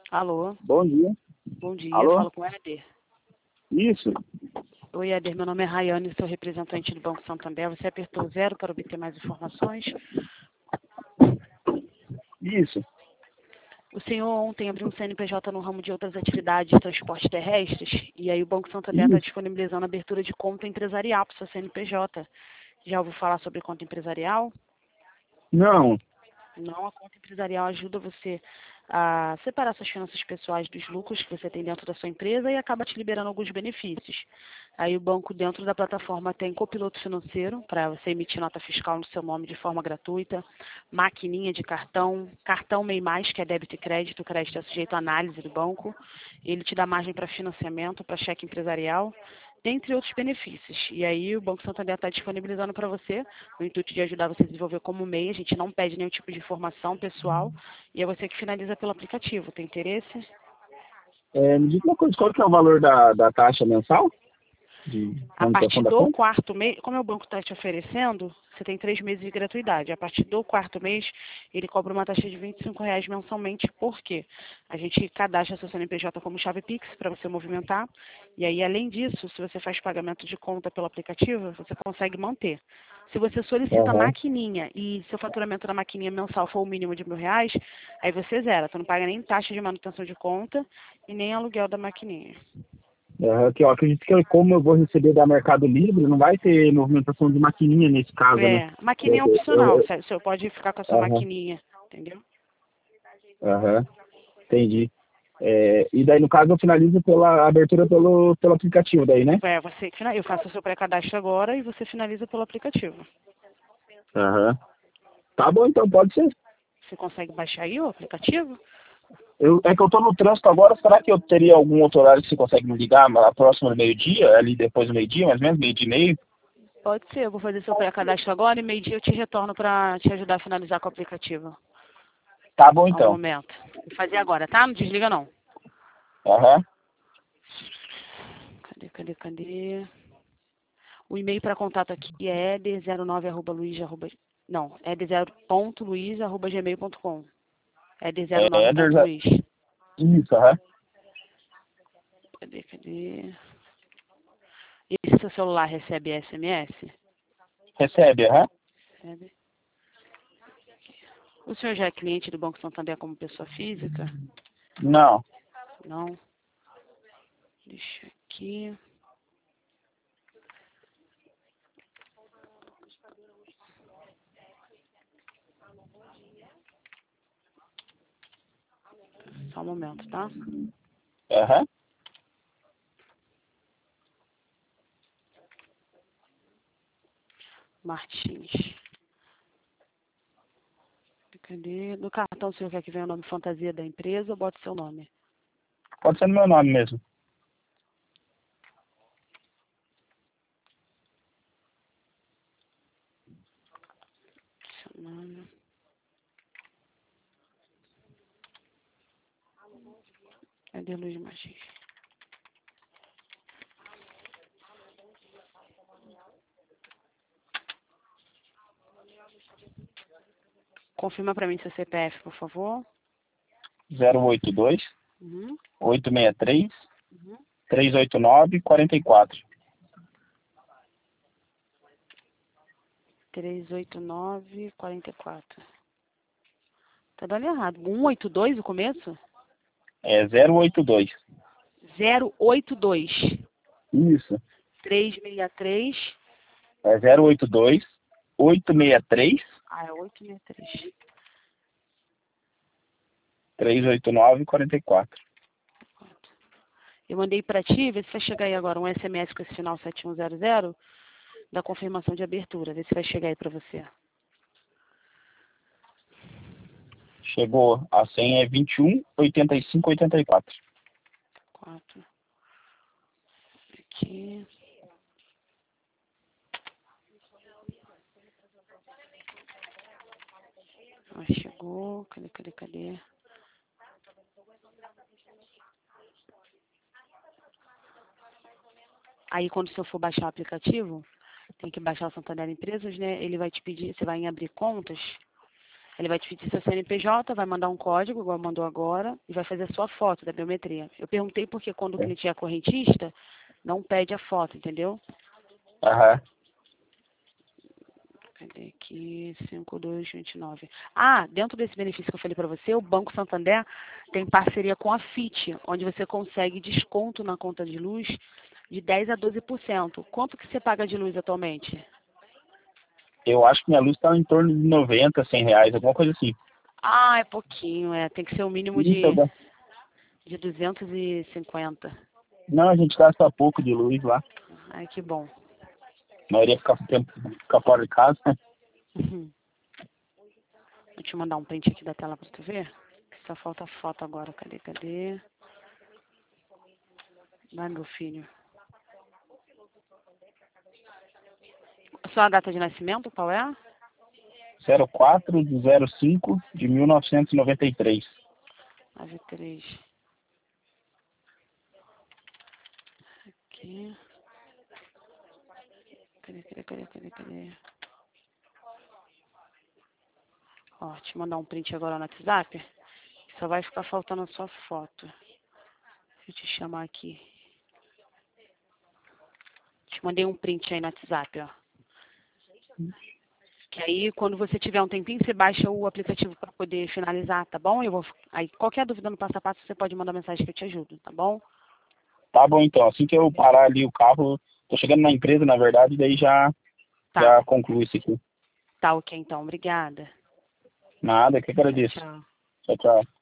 Alô, Bom dia. bom dia, Alô? falo com o Éder. Isso, Oi, Éder, meu nome é Rayane, sou representante do Banco Santander. Você apertou 0 para obter mais informações. isso. O senhor ontem abriu um CNPJ no ramo de outras atividades de transportes terrestres, e aí o Banco Santander está Isso. disponibilizando a abertura de conta empresarial para o seu CNPJ. Já ouviu falar sobre conta empresarial? Não. Não, a conta empresarial ajuda você a separar suas finanças pessoais dos lucros que você tem dentro da sua empresa e acaba te liberando alguns benefícios. Aí o banco dentro da plataforma tem copiloto financeiro para você emitir nota fiscal no seu nome de forma gratuita, maquininha de cartão, cartão MEI+, que é débito e crédito, o crédito é sujeito à análise do banco, ele te dá margem para financiamento, para cheque empresarial, dentre outros benefícios. E aí o Banco Santander está disponibilizando para você, no intuito de ajudar você a desenvolver como MEI. A gente não pede nenhum tipo de informação pessoal e é você que finaliza pelo aplicativo. Tem interesse? Me diz uma coisa, qual que é o valor da taxa mensal de A partir manutenção da do conta? quarto mês, como é o banco está te oferecendo, você tem 3 meses de gratuidade. A partir do quarto mês, ele cobra uma taxa de R$ 25 mensalmente. Por quê? A gente cadastra seu CNPJ como chave Pix para você movimentar. E aí, além disso, se você faz pagamento de conta pelo aplicativo, você consegue manter. Se você solicita a Aham. maquininha e seu faturamento da maquininha mensal for o mínimo de R$ 1.000, aí você zera. Tu não paga nem taxa de manutenção de conta e nem aluguel da maquininha. Aham, que eu acredito que como eu vou receber da Mercado Livre, não vai ter movimentação de maquininha nesse caso, né? É, maquininha Eu, é eu, opcional, eu- o senhor pode ficar com a sua aham, maquininha, entendeu? aham, entendi. E daí, no caso, eu finalizo pela abertura pelo aplicativo daí, né? É, você, eu faço o seu pré-cadastro agora e você finaliza pelo aplicativo. Aham. Tá bom, então, pode ser. Você consegue baixar aí o aplicativo? É que eu tô no trânsito agora, será que eu teria algum outro horário que você consegue me ligar lá próximo do meio-dia, ali depois do meio-dia, mais ou menos, meio-dia e meio? Pode ser, eu vou fazer seu pré-cadastro agora e meio-dia eu te retorno para te ajudar a finalizar com o aplicativo. Tá bom Só um então. momento. Vou fazer agora, tá? Não desliga não. Aham. Cadê? O e-mail para contato aqui é ed09@luiz, não, ed0.luiz@gmail.com. Eder, ed09.luiz. isso, aham. Cadê? Esse seu celular recebe SMS? Recebe, aham. Recebe. O senhor já é cliente do Banco Santander como pessoa física? Não. Não. Deixa aqui. Só um momento, tá? Aham. Martins. Cadê? No cartão o senhor quer que venha o nome fantasia da empresa ou bota seu nome? Pode ser no meu nome mesmo. Seu nome. Cadê Luiz Martins? Confirma pra mim seu CPF, por favor. 082 Uhum. 863 Uhum. 389 44. 38944. Tá dando errado. 182 o começo? É 082. 082. Isso. 363. É 082 863 Ah, é 863. 389 44. Eu mandei para ti, vê se vai chegar aí agora um SMS com esse final 7100 da confirmação de abertura. Vê se vai chegar aí para você. Chegou. A senha é 21 85 84. 4. Aqui. Ah, chegou. Cadê? Aí quando o senhor for baixar o aplicativo, tem que baixar o Santander Empresas, né? Ele vai te pedir, você vai em abrir contas. Ele vai te pedir seu CNPJ, vai mandar um código, igual mandou agora, e vai fazer a sua foto da biometria. Eu perguntei porque quando o cliente é correntista, não pede a foto, entendeu? Aham. Cadê aqui? 5229. Ah, dentro desse benefício que eu falei para você, o Banco Santander tem parceria com a FIT, onde você consegue desconto na conta de luz de 10 a 12%. Quanto que você paga de luz atualmente? Eu acho que minha luz tá em torno de 90, 100 reais, alguma coisa assim. Ah, é pouquinho, tem que ser o mínimo Isso, de 250. não, a gente gasta pouco de luz lá. Ai, que bom. A maioria fica fora de casa, né? Uhum. Vou te mandar um print aqui da tela para tu ver. Só falta foto agora. Cadê? Vai, meu filho. Sua data de nascimento, qual é? 04 de 05 de 1993. 93. Aqui. Cadê? Ó, te mandar um print agora no WhatsApp. Só vai ficar faltando a sua foto. Deixa eu te chamar aqui. Te mandei um print aí no WhatsApp, ó. Que aí, quando você tiver um tempinho, você baixa o aplicativo para poder finalizar, tá bom? Aí, qualquer dúvida no passo a passo, você pode mandar mensagem que eu te ajudo, tá bom? Tá bom, então. Assim que eu parar ali o carro, tô chegando na empresa, na verdade, daí já Tá. concluo isso aqui. Tá ok, então. Obrigada. Nada, que agradeço. Tchau. Tchau, tchau.